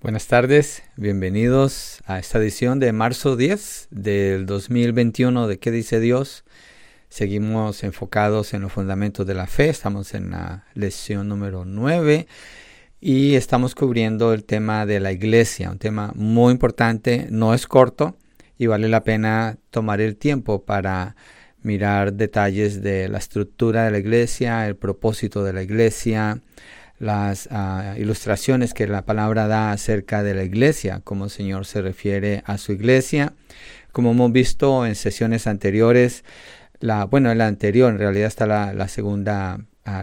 Buenas tardes, bienvenidos a esta edición de marzo 10 del 2021 de ¿Qué dice Dios? Seguimos enfocados en los fundamentos de la fe, estamos en la lección número 9 y estamos cubriendo el tema de la iglesia, un tema muy importante, no es corto y vale la pena tomar el tiempo para mirar detalles de la estructura de la iglesia, el propósito de la iglesia, las ilustraciones que la palabra da acerca de la iglesia, cómo el Señor se refiere a su iglesia. Como hemos visto en sesiones anteriores, en la anterior en realidad está la segunda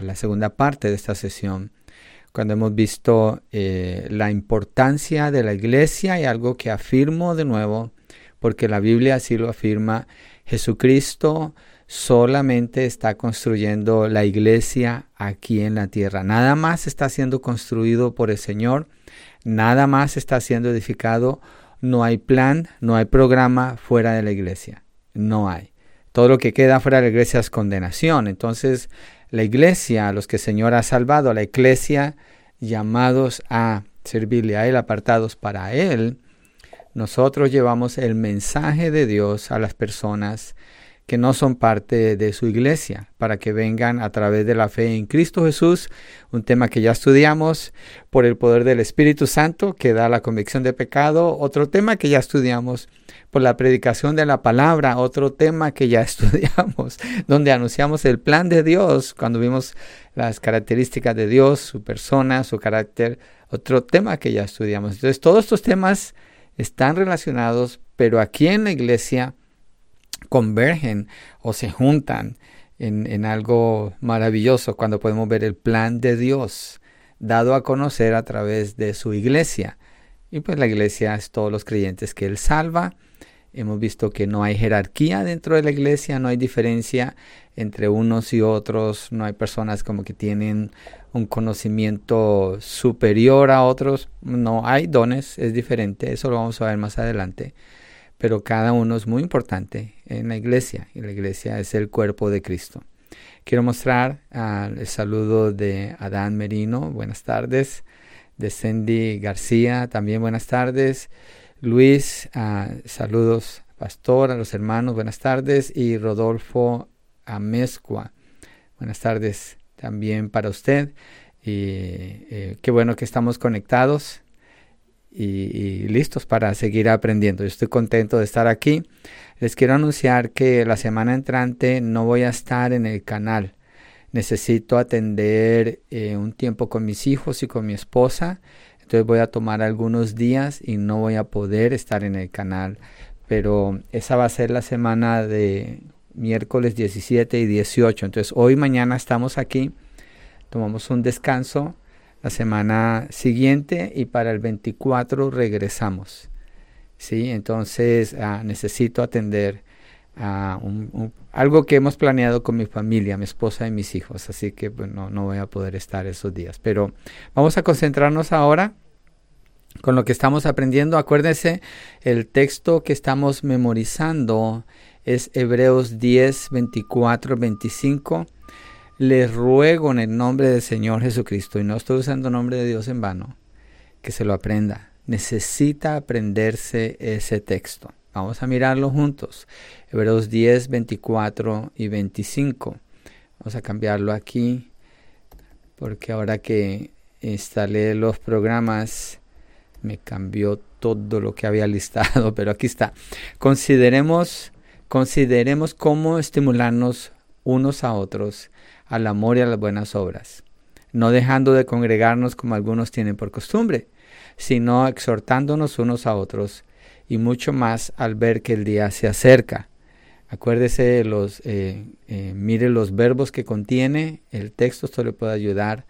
parte de esta sesión, cuando hemos visto la importancia de la iglesia y algo que afirmo de nuevo, porque la Biblia así lo afirma. Jesucristo solamente está construyendo la iglesia aquí en la tierra. Nada más está siendo construido por el Señor. Nada más está siendo edificado. No hay plan, no hay programa fuera de la iglesia. No hay. Todo lo que queda fuera de la iglesia es condenación. Entonces, la iglesia, a los que el Señor ha salvado, a la iglesia, llamados a servirle a Él, apartados para Él, nosotros llevamos el mensaje de Dios a las personas que no son parte de su iglesia, para que vengan a través de la fe en Cristo Jesús, un tema que ya estudiamos, por el poder del Espíritu Santo que da la convicción de pecado, otro tema que ya estudiamos, por la predicación de la palabra, otro tema que ya estudiamos, donde anunciamos el plan de Dios, cuando vimos las características de Dios, su persona, su carácter, otro tema que ya estudiamos. Entonces, todos estos temas están relacionados, pero aquí en la iglesia convergen o se juntan en algo maravilloso cuando podemos ver el plan de Dios dado a conocer a través de su iglesia. Y pues la iglesia es todos los creyentes que Él salva. Hemos visto que no hay jerarquía dentro de la iglesia, no hay diferencia entre unos y otros, no hay personas como que tienen un conocimiento superior a otros, no hay dones, es diferente, eso lo vamos a ver más adelante. Pero cada uno es muy importante en la iglesia, y la iglesia es el cuerpo de Cristo. Quiero mostrar el saludo de Adán Merino, buenas tardes, de Cindy García, también buenas tardes, Luis, saludos pastor, a los hermanos, buenas tardes, y Rodolfo Amezcua, buenas tardes también para usted, y qué bueno que estamos conectados. Y listos para seguir aprendiendo. Yo estoy contento de estar aquí. Les quiero anunciar que la semana entrante no voy a estar en el canal. Necesito atender un tiempo con mis hijos y con mi esposa. Entonces voy a tomar algunos días y no voy a poder estar en el canal. Pero esa va a ser la semana de miércoles 17 y 18. Entonces hoy y mañana estamos aquí. Tomamos un descanso la semana siguiente y para el 24 regresamos. ¿Sí? Entonces necesito atender algo que hemos planeado con mi familia, mi esposa y mis hijos. Así que no voy a poder estar esos días. Pero vamos a concentrarnos ahora con lo que estamos aprendiendo. Acuérdense, el texto que estamos memorizando es Hebreos 10, 24, 25. Les ruego en el nombre del Señor Jesucristo, y no estoy usando el nombre de Dios en vano, que se lo aprenda. Necesita aprenderse ese texto. Vamos a mirarlo juntos. Hebreos 10, 24 y 25. Vamos a cambiarlo aquí, porque ahora que instalé los programas, me cambió todo lo que había listado, pero aquí está. Consideremos cómo estimularnos unos a otros al amor y a las buenas obras, no dejando de congregarnos como algunos tienen por costumbre, sino exhortándonos unos a otros, y mucho más al ver que el día se acerca. Acuérdese, mire los verbos que contiene el texto, esto le puede ayudar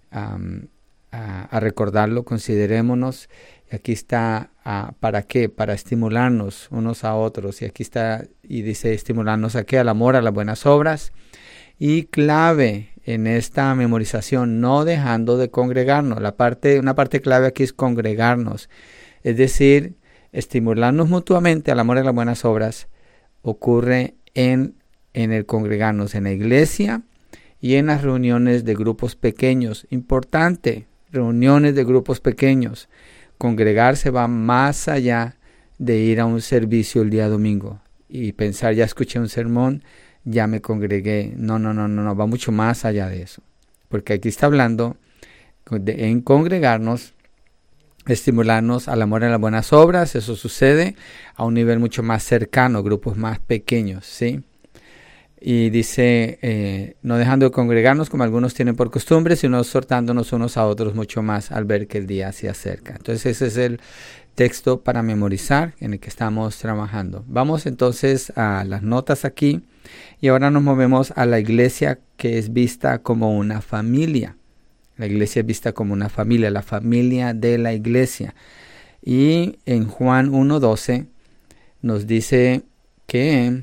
a recordarlo. Considerémonos, y aquí está, ¿para qué? Para estimularnos unos a otros, y aquí está, y dice estimularnos ¿a qué? Al amor, a las buenas obras. Y clave en esta memorización, no dejando de congregarnos. Una parte clave aquí es congregarnos. Es decir, estimularnos mutuamente al amor y a las buenas obras ocurre en el congregarnos en la iglesia y en las reuniones de grupos pequeños. Importante, reuniones de grupos pequeños. congregarse va más allá de ir a un servicio el día domingo y pensar, ya escuché un sermón, ya me congregué. No, va mucho más allá de eso. Porque aquí está hablando en congregarnos, estimularnos al amor en las buenas obras. Eso sucede a un nivel mucho más cercano, grupos más pequeños, ¿sí? Y dice, no dejando de congregarnos como algunos tienen por costumbre, sino exhortándonos unos a otros mucho más al ver que el día se acerca. Entonces ese es el texto para memorizar en el que estamos trabajando. Vamos entonces a las notas aquí y ahora nos movemos a la iglesia que es vista como una familia. La iglesia es vista como una familia, la familia de la iglesia. Y en Juan 1:12 nos dice que,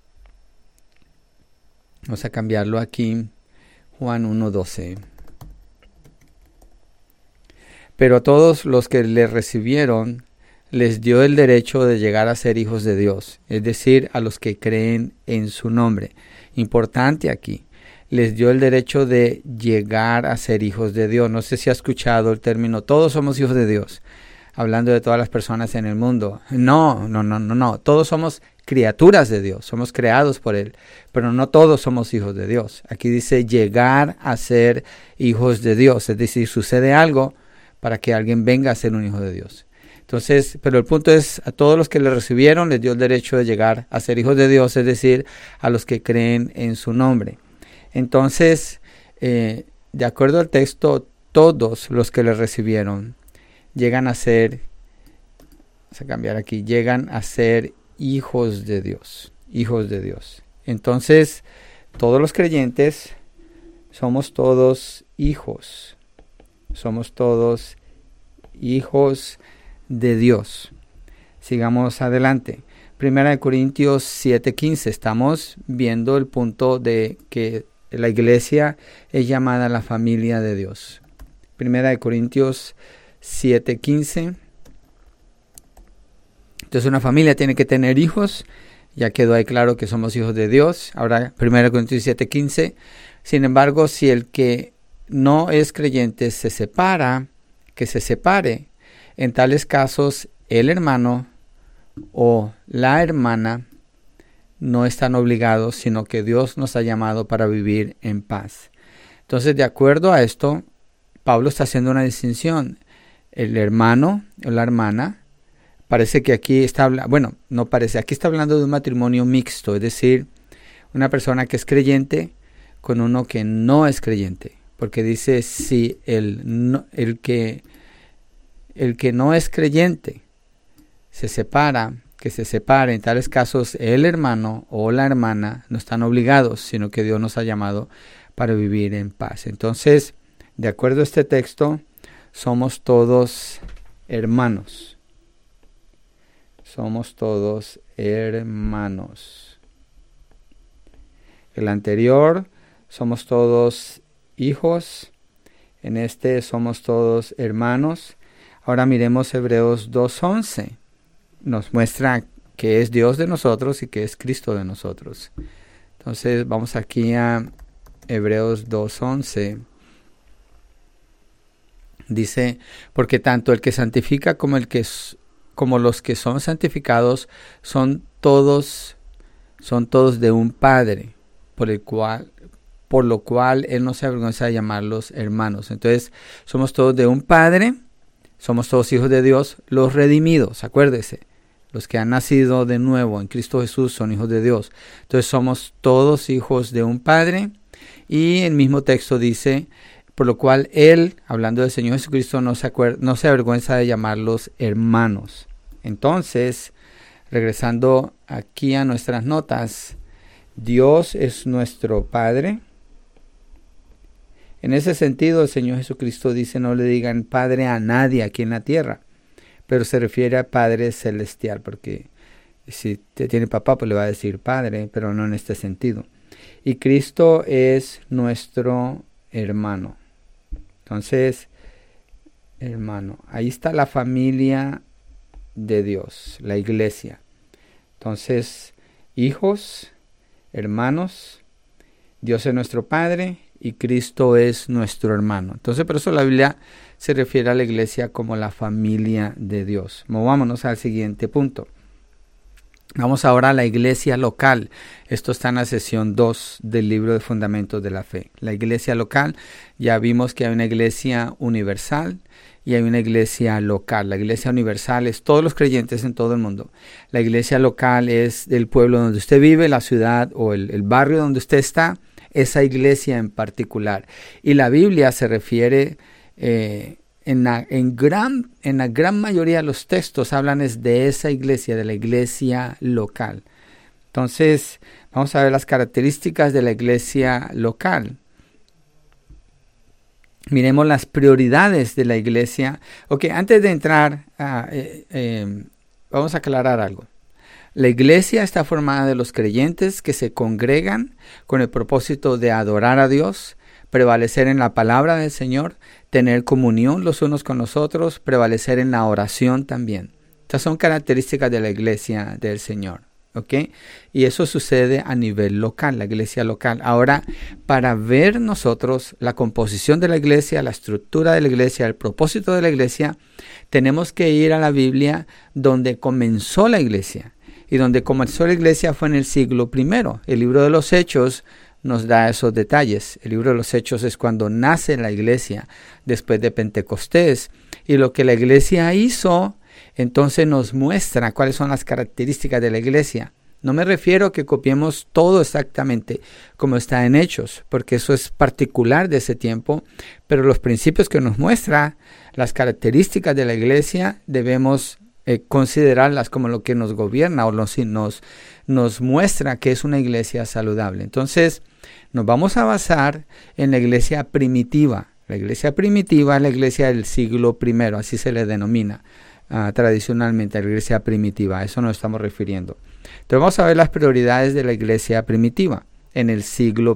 vamos a cambiarlo aquí, Juan 1:12. Pero a todos los que le recibieron, les dio el derecho de llegar a ser hijos de Dios, es decir, a los que creen en su nombre. Importante aquí, les dio el derecho de llegar a ser hijos de Dios. No sé si ha escuchado el término, todos somos hijos de Dios, hablando de todas las personas en el mundo. No, todos somos criaturas de Dios, somos creados por Él, pero no todos somos hijos de Dios. Aquí dice llegar a ser hijos de Dios, es decir, sucede algo para que alguien venga a ser un hijo de Dios. Entonces, pero el punto es, a todos los que le recibieron les dio el derecho de llegar a ser hijos de Dios, es decir, a los que creen en su nombre. Entonces, de acuerdo al texto, todos los que le recibieron llegan a ser, vamos a cambiar aquí, llegan a ser hijos de Dios, hijos de Dios. Entonces, todos los creyentes somos todos hijos. Somos todos hijos de Dios. Sigamos adelante. 1 Corintios 7:15. Estamos viendo el punto de que la iglesia es llamada la familia de Dios. 1 Corintios 7:15. Entonces una familia tiene que tener hijos. Ya quedó ahí claro que somos hijos de Dios. Ahora 1 Corintios 7:15. Sin embargo, si el que no es creyente se separa, que se separe. En tales casos, el hermano o la hermana no están obligados, sino que Dios nos ha llamado para vivir en paz. Entonces, de acuerdo a esto, Pablo está haciendo una distinción. El hermano o la hermana, parece que aquí está hablando, bueno, no parece, aquí está hablando de un matrimonio mixto, es decir, una persona que es creyente con uno que no es creyente. Porque dice, si el que no es creyente se separa, que se separe. En tales casos, el hermano o la hermana no están obligados, sino que Dios nos ha llamado para vivir en paz. Entonces, de acuerdo a este texto, somos todos hermanos. Somos todos hermanos. El anterior, somos todos hijos. En este somos todos hermanos. Ahora miremos Hebreos 2:11. Nos muestra que es Dios de nosotros y que es Cristo de nosotros. Entonces vamos aquí a Hebreos 2:11. Dice, porque tanto el que santifica como los que son santificados son todos de un Padre, por lo cual Él no se avergüenza de llamarlos hermanos. Entonces, somos todos de un Padre, somos todos hijos de Dios, los redimidos, acuérdese, los que han nacido de nuevo en Cristo Jesús son hijos de Dios. Entonces, somos todos hijos de un Padre, y el mismo texto dice, por lo cual Él, hablando del Señor Jesucristo, no se avergüenza de llamarlos hermanos. Entonces, regresando aquí a nuestras notas, Dios es nuestro Padre. En ese sentido, el Señor Jesucristo dice, no le digan Padre a nadie aquí en la tierra, pero se refiere a Padre Celestial, porque si te tiene papá, pues le va a decir Padre, pero no en este sentido. Y Cristo es nuestro hermano. Entonces, hermano, ahí está la familia de Dios, la iglesia. Entonces, hijos, hermanos, Dios es nuestro Padre y Cristo es nuestro hermano. Entonces, por eso la Biblia se refiere a la iglesia como la familia de Dios. Movámonos al siguiente punto. Vamos ahora a la iglesia local. Esto está en la sesión 2 del libro de Fundamentos de la Fe. La iglesia local, ya vimos que hay una iglesia universal y hay una iglesia local. La iglesia universal es todos los creyentes en todo el mundo. La iglesia local es del pueblo donde usted vive, la ciudad o el barrio donde usted está, esa iglesia en particular. Y la Biblia se refiere en la gran mayoría de los textos hablan es de esa iglesia, de la iglesia local. Entonces, vamos a ver las características de la iglesia local. Miremos las prioridades de la iglesia. Ok, antes de entrar, vamos a aclarar algo. La iglesia está formada de los creyentes que se congregan con el propósito de adorar a Dios, prevalecer en la palabra del Señor, tener comunión los unos con los otros, prevalecer en la oración también. Estas son características de la iglesia del Señor, ¿ok? Y eso sucede a nivel local, la iglesia local. Ahora, para ver nosotros la composición de la iglesia, la estructura de la iglesia, el propósito de la iglesia, tenemos que ir a la Biblia donde comenzó la iglesia. Y donde comenzó la iglesia fue en el siglo I. El libro de los Hechos nos da esos detalles. El libro de los Hechos es cuando nace la iglesia después de Pentecostés. Y lo que la iglesia hizo, entonces nos muestra cuáles son las características de la iglesia. No me refiero a que copiemos todo exactamente como está en Hechos, porque eso es particular de ese tiempo. Pero los principios que nos muestra, las características de la iglesia, debemos considerarlas como lo que nos gobierna o nos muestra que es una iglesia saludable. Entonces, nos vamos a basar en la iglesia primitiva. La iglesia primitiva es la iglesia del siglo I, así se le denomina tradicionalmente, la iglesia primitiva. A eso nos estamos refiriendo. Entonces, vamos a ver las prioridades de la iglesia primitiva en el siglo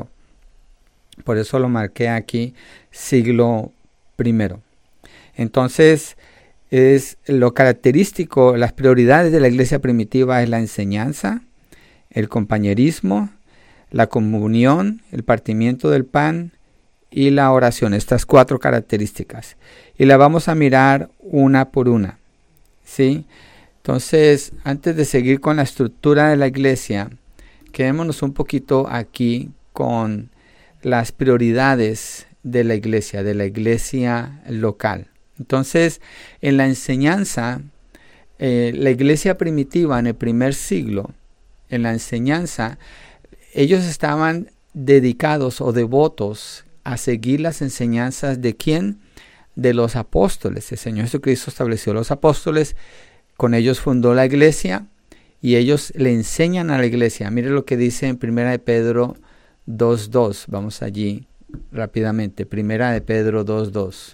I. Por eso lo marqué aquí, siglo I. Entonces, es lo característico, las prioridades de la iglesia primitiva es la enseñanza, el compañerismo, la comunión, el partimiento del pan y la oración. Estas 4 características. Y las vamos a mirar una por una, ¿sí? Entonces, antes de seguir con la estructura de la iglesia, quedémonos un poquito aquí con las prioridades de la iglesia local. Entonces, en la enseñanza, la iglesia primitiva en el primer siglo, en la enseñanza, ellos estaban dedicados o devotos a seguir las enseñanzas de ¿quién? De los apóstoles. El Señor Jesucristo estableció los apóstoles, con ellos fundó la iglesia y ellos le enseñan a la iglesia. Mire lo que dice en 1 de Pedro 2.2. Vamos allí rápidamente. 1 de Pedro 2.2.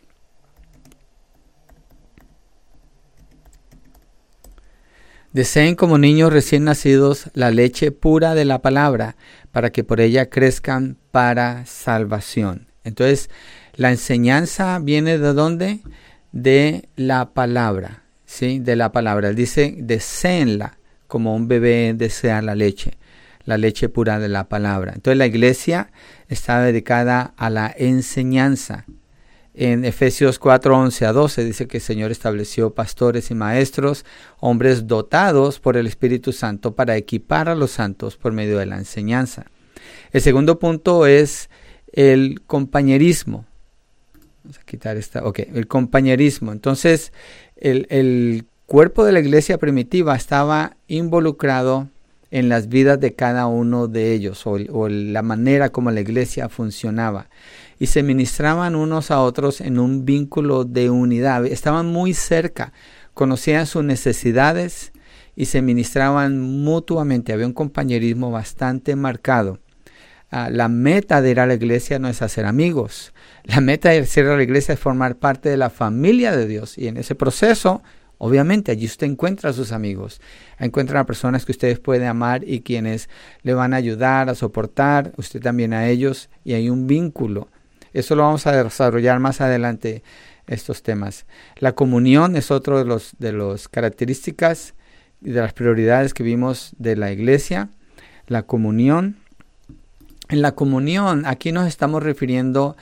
Deseen como niños recién nacidos la leche pura de la palabra, para que por ella crezcan para salvación. Entonces, la enseñanza viene ¿de dónde? De la palabra, ¿sí? De la palabra. Él dice, deseenla como un bebé desea la leche pura de la palabra. Entonces, la iglesia está dedicada a la enseñanza. En Efesios 4:11-12 dice que el Señor estableció pastores y maestros, hombres dotados por el Espíritu Santo para equipar a los santos por medio de la enseñanza. El segundo punto es el compañerismo. Vamos a quitar el compañerismo. Entonces, el cuerpo de la iglesia primitiva estaba involucrado en las vidas de cada uno de ellos o la manera como la iglesia funcionaba. Y se ministraban unos a otros en un vínculo de unidad. Estaban muy cerca, conocían sus necesidades y se ministraban mutuamente. Había un compañerismo bastante marcado. La meta de ir a la iglesia no es hacer amigos. La meta de ir a la iglesia es formar parte de la familia de Dios. Y en ese proceso, obviamente, allí usted encuentra a sus amigos. Encuentra a personas que ustedes pueden amar y quienes le van a ayudar, a soportar, usted también a ellos. Y hay un vínculo. Eso lo vamos a desarrollar más adelante, estos temas. La comunión es otro de las características y de las prioridades que vimos de la iglesia. La comunión. En la comunión, aquí nos estamos refiriendo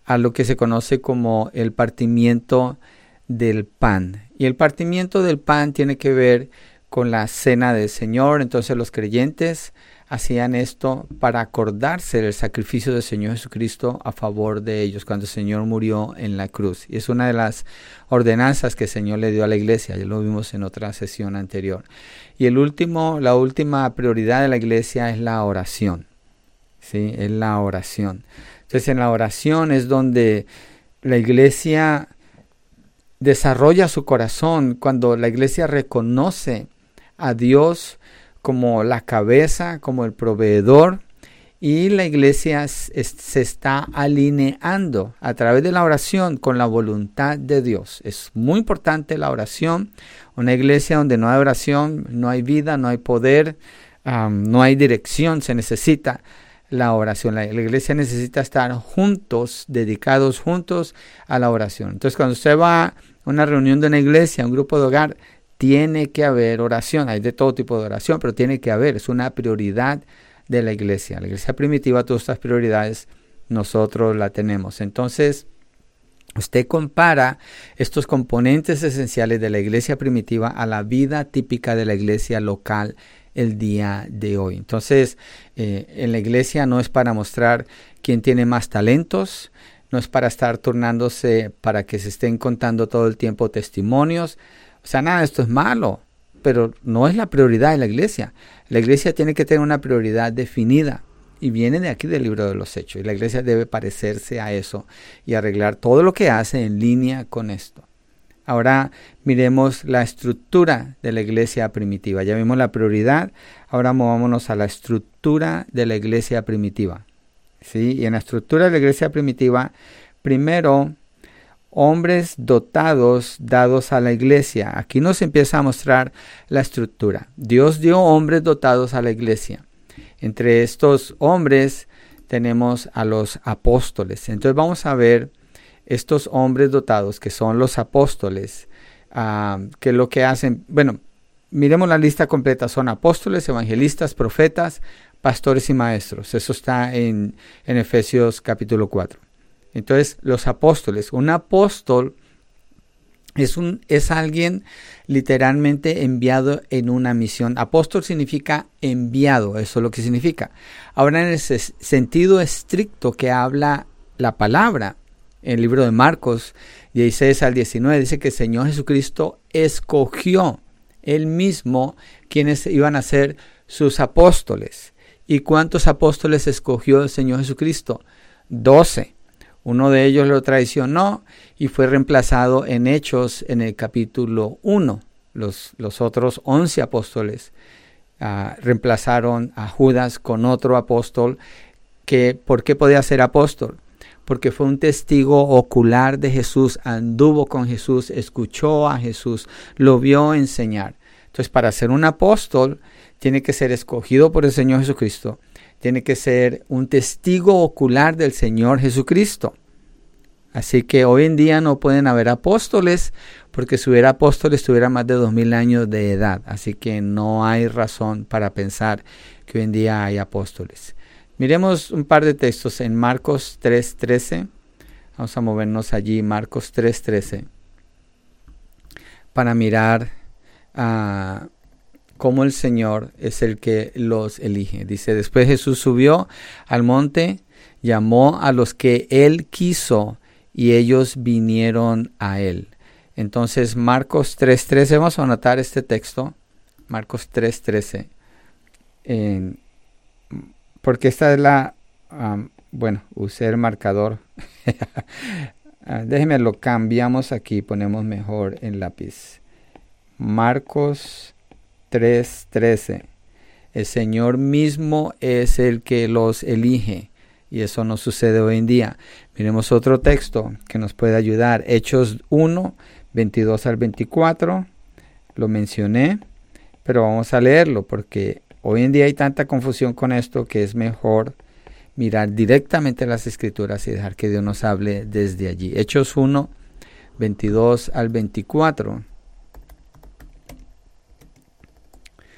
a lo que se conoce como el partimiento del pan. Y el partimiento del pan tiene que ver con la cena del Señor. Entonces los creyentes hacían esto para acordarse del sacrificio del Señor Jesucristo a favor de ellos cuando el Señor murió en la cruz. Y es una de ordenanzas que el Señor le dio a la iglesia. Ya lo vimos en otra sesión anterior. Y la última prioridad de la iglesia es la oración. ¿Sí? Es la oración. Entonces en la oración es donde la iglesia desarrolla su corazón, cuando la iglesia reconoce a Dios como la cabeza, como el proveedor, y la iglesia se está alineando a través de la oración con la voluntad de Dios. Es muy importante la oración. Una iglesia donde no hay oración, no hay vida, no hay poder, no hay dirección. Se necesita la oración. La iglesia necesita estar juntos, dedicados juntos a la oración. Entonces, cuando usted va a una reunión de una iglesia, un grupo de hogar, tiene que haber oración. Hay de todo tipo de oración, pero tiene que haber. Es una prioridad de la iglesia. La iglesia primitiva, todas estas prioridades, nosotros la tenemos. Entonces, usted compara estos componentes esenciales de la iglesia primitiva a la vida típica de la iglesia local el día de hoy. Entonces, en la iglesia no es para mostrar quién tiene más talentos, no es para estar turnándose para que se estén contando todo el tiempo testimonios. O sea, nada de esto es malo, pero no es la prioridad de la iglesia. La iglesia tiene que tener una prioridad definida y viene de aquí del libro de los Hechos. Y la iglesia debe parecerse a eso y arreglar todo lo que hace en línea con esto. Ahora miremos la estructura de la iglesia primitiva. Ya vimos la prioridad, ahora movámonos a la estructura de la iglesia primitiva. ¿Sí? Y en la estructura de la iglesia primitiva, primero, hombres dotados dados a la iglesia. Aquí nos empieza a mostrar la estructura. Dios dio hombres dotados a la iglesia. Entre estos hombres tenemos a los apóstoles. Entonces vamos a ver estos hombres dotados que son los apóstoles, que lo que hacen, bueno, miremos la lista completa, son apóstoles, evangelistas, profetas, pastores y maestros. Eso está en Efesios capítulo 4. Entonces, los apóstoles, un apóstol es alguien literalmente enviado en una misión. Apóstol significa enviado, eso es lo que significa. Ahora, en el sentido estricto que habla la palabra, en el libro de Marcos 16 al 19, dice que el Señor Jesucristo escogió Él mismo quienes iban a ser sus apóstoles. ¿Y cuántos apóstoles escogió el Señor Jesucristo? 12. Uno de ellos lo traicionó y fue reemplazado en Hechos en el capítulo 1. Los otros 11 apóstoles reemplazaron a Judas con otro apóstol que, ¿por qué podía ser apóstol? Porque fue un testigo ocular de Jesús, anduvo con Jesús, escuchó a Jesús, lo vio enseñar. Entonces, para ser un apóstol, tiene que ser escogido por el Señor Jesucristo. Tiene que ser un testigo ocular del Señor Jesucristo. Así que hoy en día no pueden haber apóstoles, porque si hubiera apóstoles tuviera más de 2000 años de edad. Así que no hay razón para pensar que hoy en día hay apóstoles. Miremos un par de textos en Marcos 3:13. Vamos a movernos allí, Marcos 3:13, para mirar cómo el Señor es el que los elige. Dice, después Jesús subió al monte, llamó a los que Él quiso y ellos vinieron a Él. Entonces, Marcos 3:13, vamos a anotar este texto, Marcos 3:13, porque esta es la, usé el marcador. Déjenme lo cambiamos aquí, ponemos mejor en lápiz. Marcos 3:13. El Señor mismo es el que los elige y eso no sucede hoy en día. Miremos otro texto que nos puede ayudar. Hechos 1, 22 al 24. Lo mencioné, pero vamos a leerlo porque hoy en día hay tanta confusión con esto que es mejor mirar directamente las Escrituras y dejar que Dios nos hable desde allí. Hechos 1, 22 al 24.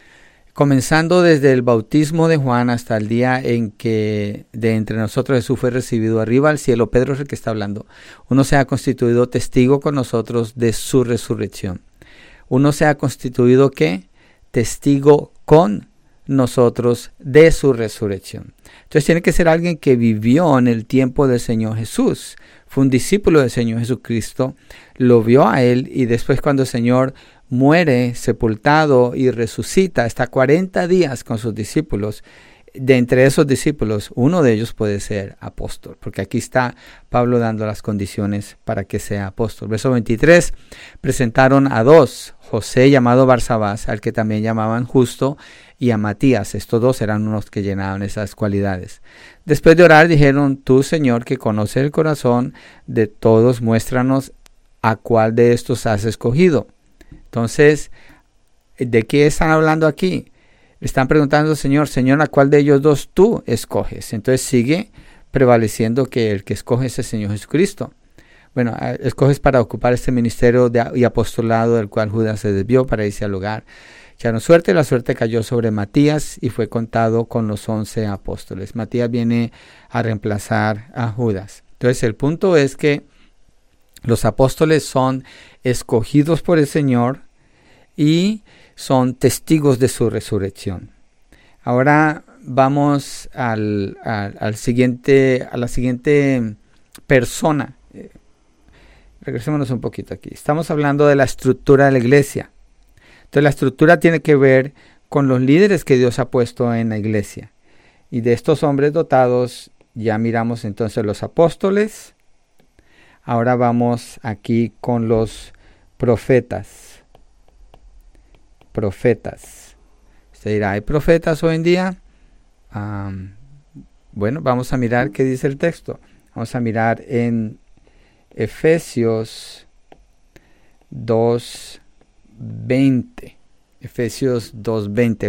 comenzando desde el bautismo de Juan hasta el día en que de entre nosotros Jesús fue recibido arriba al cielo. Pedro es el que está hablando. Uno se ha constituido testigo con nosotros de su resurrección. Uno se ha constituido, ¿qué? Testigo con nosotros de su resurrección. Entonces tiene que ser alguien que vivió en el tiempo del Señor Jesús. Fue un discípulo del Señor Jesucristo. Lo vio a Él y después cuando el Señor muere, sepultado y resucita, está 40 días con sus discípulos. De entre esos discípulos, uno de ellos puede ser apóstol, porque aquí está Pablo dando las condiciones para que sea apóstol. Verso 23, presentaron a dos, José llamado Barsabás, al que también llamaban Justo, y a Matías. Estos dos eran unos que llenaban esas cualidades. Después de orar dijeron, tú Señor que conoces el corazón de todos, muéstranos a cuál de estos has escogido. Entonces, ¿de qué están hablando aquí? Están preguntando, Señor, ¿a cuál de ellos dos tú escoges? Entonces sigue prevaleciendo que el que escoge es el Señor Jesucristo. Bueno, escoges para ocupar este ministerio y apostolado del cual Judas se desvió para irse al lugar. Echaron suerte, la suerte cayó sobre Matías y fue contado con los 11 apóstoles. Matías viene a reemplazar a Judas. Entonces el punto es que los apóstoles son escogidos por el Señor y son testigos de su resurrección. Ahora vamos a la siguiente persona. Regresémonos un poquito aquí. Estamos hablando de la estructura de la iglesia. Entonces la estructura tiene que ver con los líderes que Dios ha puesto en la iglesia. Y de estos hombres dotados ya miramos entonces los apóstoles. Ahora vamos aquí con los profetas. Profetas. Usted dirá, ¿hay profetas hoy en día? Bueno, vamos a mirar qué dice el texto. Vamos a mirar en Efesios 2:20. Efesios 2:20.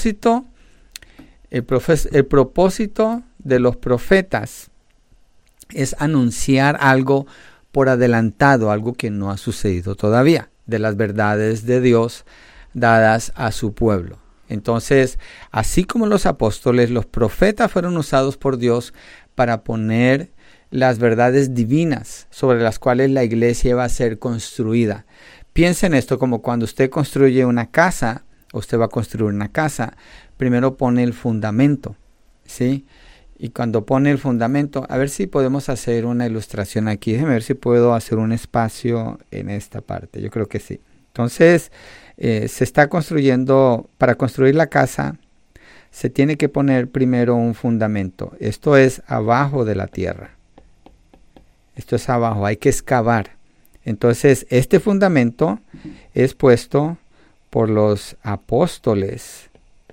El propósito de los profetas es anunciar algo por adelantado, algo que no ha sucedido todavía, de las verdades de Dios dadas a su pueblo. Entonces, así como los apóstoles, los profetas fueron usados por Dios para poner las verdades divinas sobre las cuales la iglesia va a ser construida. Piensa en esto como cuando usted construye una casa, usted va a construir una casa, primero pone el fundamento, ¿sí? Y cuando pone el fundamento, a ver si podemos hacer una ilustración aquí. Déjeme ver si puedo hacer un espacio en esta parte. Yo creo que sí. Entonces, se está construyendo, para construir la casa, se tiene que poner primero un fundamento. Esto es abajo de la tierra. Esto es abajo, hay que excavar. Entonces, este fundamento es puesto por los apóstoles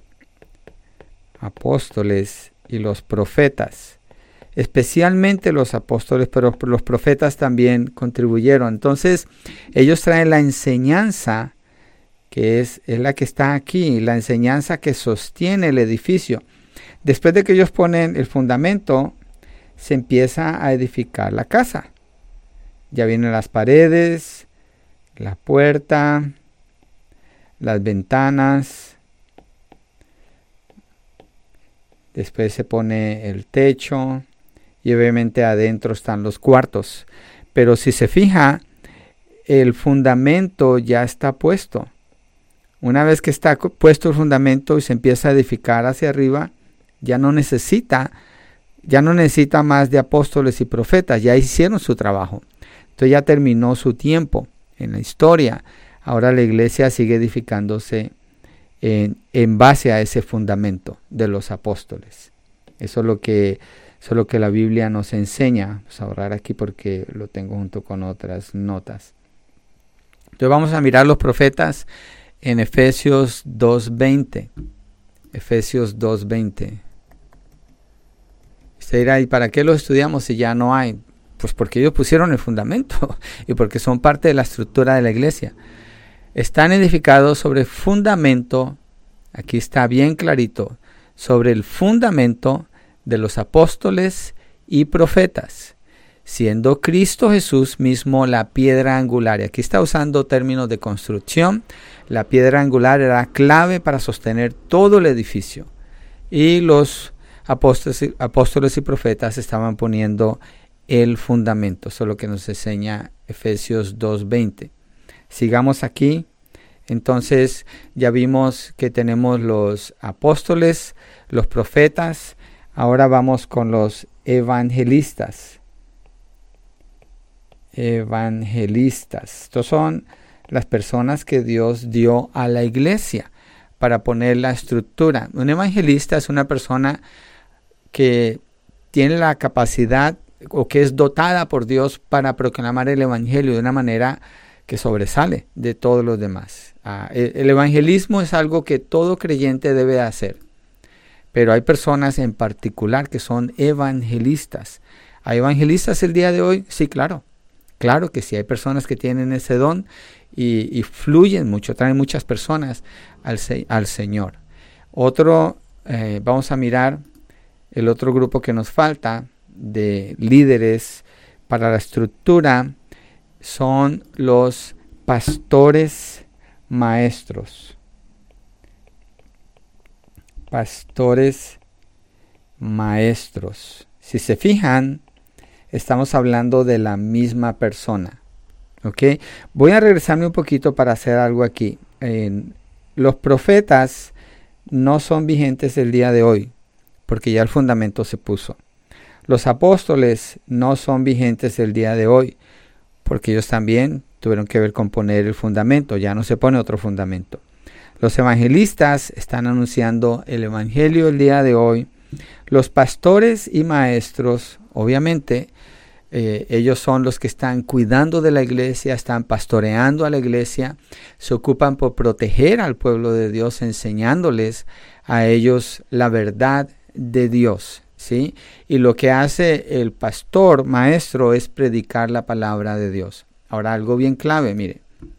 y los profetas. Especialmente los apóstoles, pero los profetas también contribuyeron. Entonces, ellos traen la enseñanza que es la que está aquí, la enseñanza que sostiene el edificio. Después de que ellos ponen el fundamento, se empieza a edificar la casa. Ya vienen las paredes, la puerta, las ventanas. Después se pone el techo y obviamente adentro están los cuartos. Pero si se fija, el fundamento ya está puesto. Una vez que está puesto el fundamento y se empieza a edificar hacia arriba, ya no necesita más de apóstoles y profetas, ya hicieron su trabajo. Entonces ya terminó su tiempo en la historia. Ahora la iglesia sigue edificándose en base a ese fundamento de los apóstoles. Eso es lo que la Biblia nos enseña. Vamos a ahorrar aquí porque lo tengo junto con otras notas. Entonces vamos a mirar los profetas en Efesios 2:20. Efesios 2:20. Usted dirá, ¿y para qué lo estudiamos si ya no hay? Pues porque ellos pusieron el fundamento y porque son parte de la estructura de la iglesia. Están edificados sobre fundamento, aquí está bien clarito, sobre el fundamento de los apóstoles y profetas. siendo Cristo Jesús mismo la piedra angular. Y aquí está usando términos de construcción. La piedra angular era clave para sostener todo el edificio. Y los apóstoles y profetas estaban poniendo el fundamento. Eso es lo que nos enseña Efesios 2:20. Sigamos aquí. Entonces ya vimos que tenemos los apóstoles, los profetas. Ahora vamos con los evangelistas. Evangelistas. Estos son las personas que Dios dio a la iglesia para poner la estructura. Un evangelista es una persona que tiene la capacidad o que es dotada por Dios para proclamar el evangelio de una manera que sobresale de todos los demás. El evangelismo es algo que todo creyente debe hacer, pero hay personas en particular que son evangelistas. ¿Hay evangelistas el día de hoy? Sí, claro. Claro que sí, hay personas que tienen ese don y fluyen mucho, traen muchas personas al Señor. Vamos a mirar el otro grupo que nos falta de líderes para la estructura, son los pastores maestros. Pastores maestros. Si se fijan, estamos hablando de la misma persona. ¿Ok? Voy a regresarme un poquito para hacer algo aquí. Los profetas no son vigentes el día de hoy, porque ya el fundamento se puso. Los apóstoles no son vigentes el día de hoy, porque ellos también tuvieron que ver con poner el fundamento. Ya no se pone otro fundamento. Los evangelistas están anunciando el evangelio el día de hoy. Los pastores y maestros, obviamente, ellos son los que están cuidando de la iglesia, están pastoreando a la iglesia, se ocupan por proteger al pueblo de Dios, enseñándoles a ellos la verdad de Dios, ¿sí? Y lo que hace el pastor maestro es predicar la palabra de Dios. Ahora, algo bien clave, mire,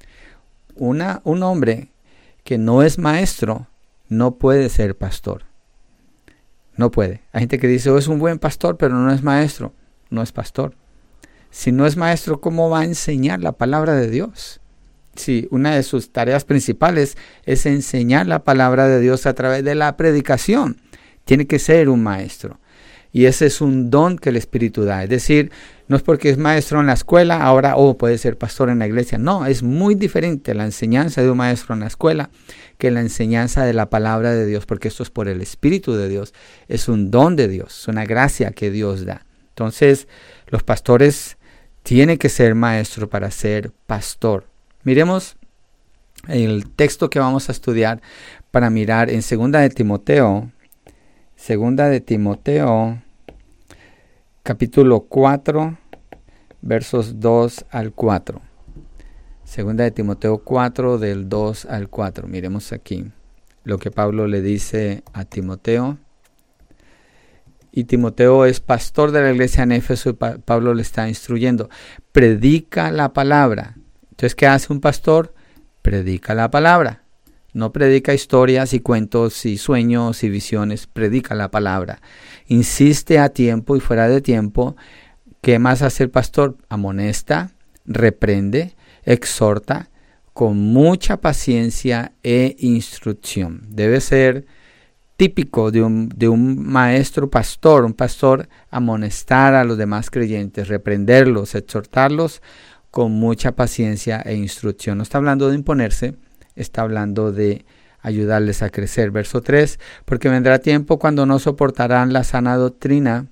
un hombre que no es maestro no puede ser pastor. No puede. Hay gente que dice, es un buen pastor, pero no es maestro. No es pastor. Si no es maestro, ¿cómo va a enseñar la palabra de Dios? Si una de sus tareas principales es enseñar la palabra de Dios a través de la predicación, tiene que ser un maestro. Y ese es un don que el Espíritu da. Es decir, no es porque es maestro en la escuela, ahora puede ser pastor en la iglesia. No, es muy diferente la enseñanza de un maestro en la escuela que la enseñanza de la palabra de Dios, porque esto es por el Espíritu de Dios. Es un don de Dios, es una gracia que Dios da. Entonces, los pastores tienen que ser maestros para ser pastor. Miremos el texto que vamos a estudiar para mirar en 2 de Timoteo. 2 de Timoteo, capítulo 4, versos 2 al 4. 2 de Timoteo 4, del 2 al 4. Miremos aquí lo que Pablo le dice a Timoteo. Y Timoteo es pastor de la iglesia en Éfeso y Pablo le está instruyendo. Predica la palabra. Entonces, ¿qué hace un pastor? Predica la palabra. No predica historias y cuentos y sueños y visiones. Predica la palabra. Insiste a tiempo y fuera de tiempo. ¿Qué más hace el pastor? Amonesta, reprende, exhorta con mucha paciencia e instrucción. Debe ser típico de un maestro pastor, un pastor amonestar a los demás creyentes, reprenderlos, exhortarlos con mucha paciencia e instrucción. No está hablando de imponerse, está hablando de ayudarles a crecer. Verso 3, porque vendrá tiempo cuando no soportarán la sana doctrina,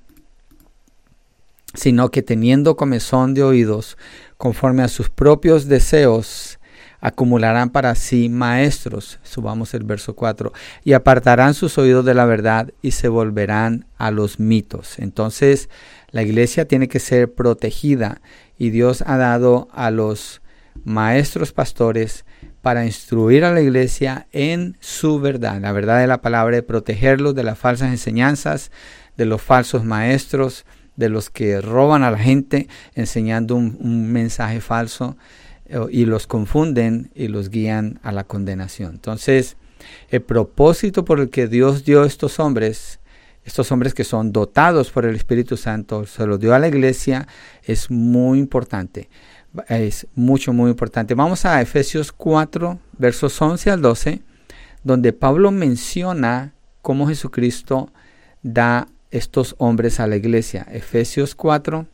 sino que teniendo comezón de oídos, conforme a sus propios deseos, acumularán para sí maestros. Subamos el verso 4. Y apartarán sus oídos de la verdad y se volverán a los mitos. Entonces, la iglesia tiene que ser protegida y Dios ha dado a los maestros pastores para instruir a la iglesia en su verdad. La verdad de la palabra, de protegerlos de las falsas enseñanzas, de los falsos maestros, de los que roban a la gente enseñando un mensaje falso y los confunden y los guían a la condenación. Entonces, el propósito por el que Dios dio a estos hombres estos hombres que son dotados por el Espíritu Santo, se los dio a la iglesia, es muy importante. Es muy importante. Vamos a Efesios 4, versos 11 al 12, donde Pablo menciona cómo Jesucristo da estos hombres a la iglesia. Efesios 4,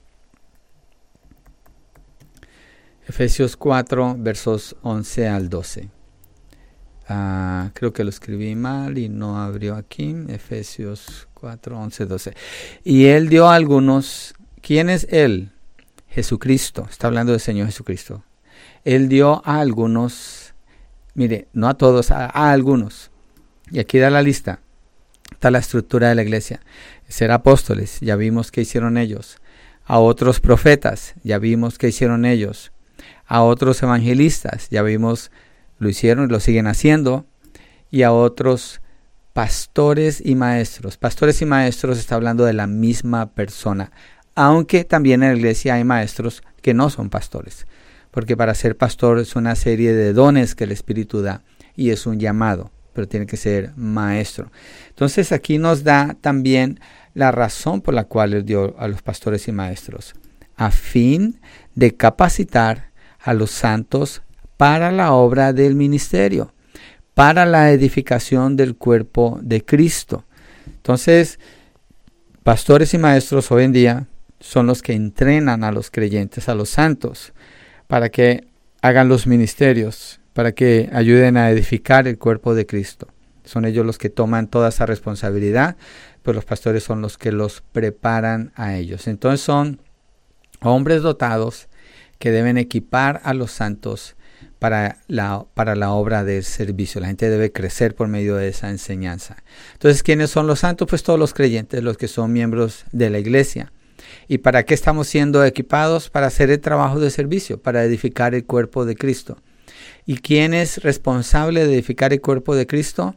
versos 11 al 12. Creo que lo escribí mal y no abrió aquí. Efesios 4, 11, 12. Y él dio a algunos. ¿Quién es él? Jesucristo. Está hablando del Señor Jesucristo. Él dio a algunos. Mire, no a todos, a algunos. Y aquí da la lista. Está la estructura de la iglesia. Ser apóstoles, ya vimos qué hicieron ellos. A otros profetas, ya vimos qué hicieron ellos. A otros evangelistas, ya vimos, lo hicieron y lo siguen haciendo. Y a otros pastores y maestros. Pastores y maestros está hablando de la misma persona. Aunque también en la iglesia hay maestros que no son pastores. Porque para ser pastor es una serie de dones que el Espíritu da. Y es un llamado. Pero tiene que ser maestro. Entonces aquí nos da también la razón por la cual él dio a los pastores y maestros. A fin de capacitar a los santos para la obra del ministerio. Para la edificación del cuerpo de Cristo. Entonces, pastores y maestros hoy en día son los que entrenan a los creyentes, a los santos, para que hagan los ministerios, para que ayuden a edificar el cuerpo de Cristo. Son ellos los que toman toda esa responsabilidad, pero los pastores son los que los preparan a ellos. Entonces son hombres dotados que deben equipar a los santos para la obra del servicio. La gente debe crecer por medio de esa enseñanza. Entonces, ¿quiénes son los santos? Pues todos los creyentes, los que son miembros de la iglesia. ¿Y para qué estamos siendo equipados? Para hacer el trabajo de servicio, para edificar el cuerpo de Cristo. ¿Y quién es responsable de edificar el cuerpo de Cristo?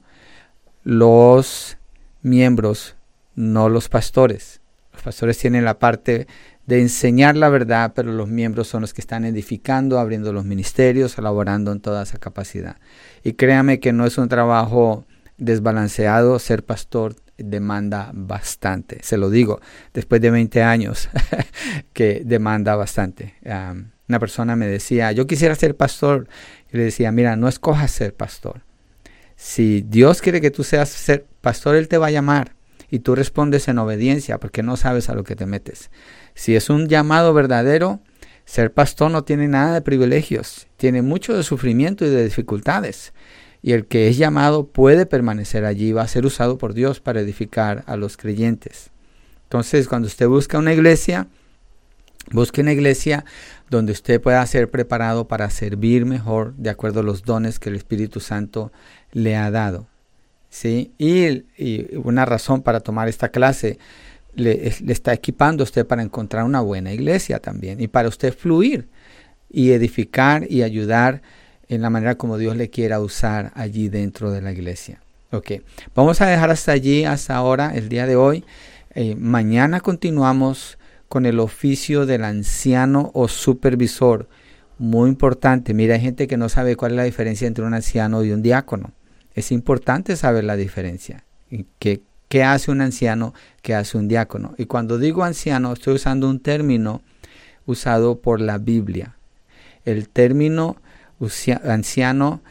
Los miembros, no los pastores. Los pastores tienen la parte de enseñar la verdad, pero los miembros son los que están edificando, abriendo los ministerios, elaborando en toda esa capacidad. Y créame que no es un trabajo desbalanceado. Ser pastor demanda bastante, se lo digo, después de 20 años que demanda bastante. Una persona me decía, yo quisiera ser pastor, y le decía, mira, no escojas ser pastor. Si Dios quiere que tú seas ser pastor, Él te va a llamar y tú respondes en obediencia porque no sabes a lo que te metes. Si es un llamado verdadero, ser pastor no tiene nada de privilegios, tiene mucho de sufrimiento y de dificultades. Y el que es llamado puede permanecer allí, va a ser usado por Dios para edificar a los creyentes. Entonces, cuando usted busca una iglesia, busque una iglesia donde usted pueda ser preparado para servir mejor de acuerdo a los dones que el Espíritu Santo le ha dado. ¿Sí? Y una razón para tomar esta clase, le está equipando a usted para encontrar una buena iglesia también. Y para usted fluir y edificar y ayudar en la manera como Dios le quiera usar allí dentro de la iglesia. Ok, vamos a dejar hasta allí, hasta ahora, el día de hoy. Mañana continuamos con el oficio del anciano o supervisor. Muy importante. Mira, hay gente que no sabe cuál es la diferencia entre un anciano y un diácono. Es importante saber la diferencia. ¿Qué hace un anciano? ¿Qué hace un diácono? Y cuando digo anciano, estoy usando un término usado por la Biblia. El término anciano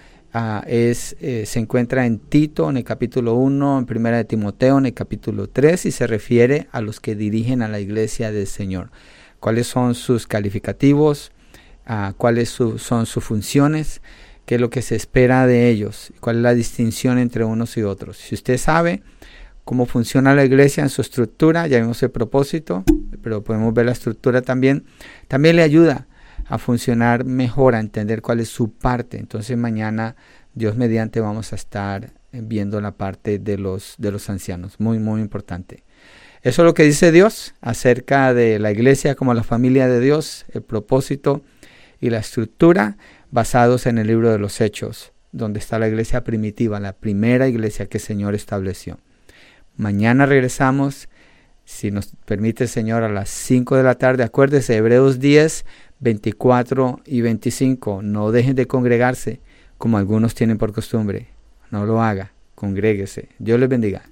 se encuentra en Tito, en el capítulo 1, en 1 de Timoteo, en el capítulo 3, y se refiere a los que dirigen a la iglesia del Señor. ¿Cuáles son sus calificativos? ¿Cuáles son sus funciones? ¿Qué es lo que se espera de ellos? ¿Cuál es la distinción entre unos y otros? Si usted sabe cómo funciona la iglesia en su estructura, ya vimos el propósito, pero podemos ver la estructura también le ayuda a funcionar mejor, a entender cuál es su parte. Entonces mañana, Dios mediante, vamos a estar viendo la parte de los ancianos. Muy, muy importante. Eso es lo que dice Dios acerca de la iglesia como la familia de Dios, el propósito y la estructura basados en el libro de los Hechos, donde está la iglesia primitiva, la primera iglesia que el Señor estableció. Mañana regresamos, si nos permite el Señor, a las 5 de la tarde. Acuérdese, Hebreos 10, 24 y 25. No dejen de congregarse como algunos tienen por costumbre. No lo haga, congréguese. Dios les bendiga.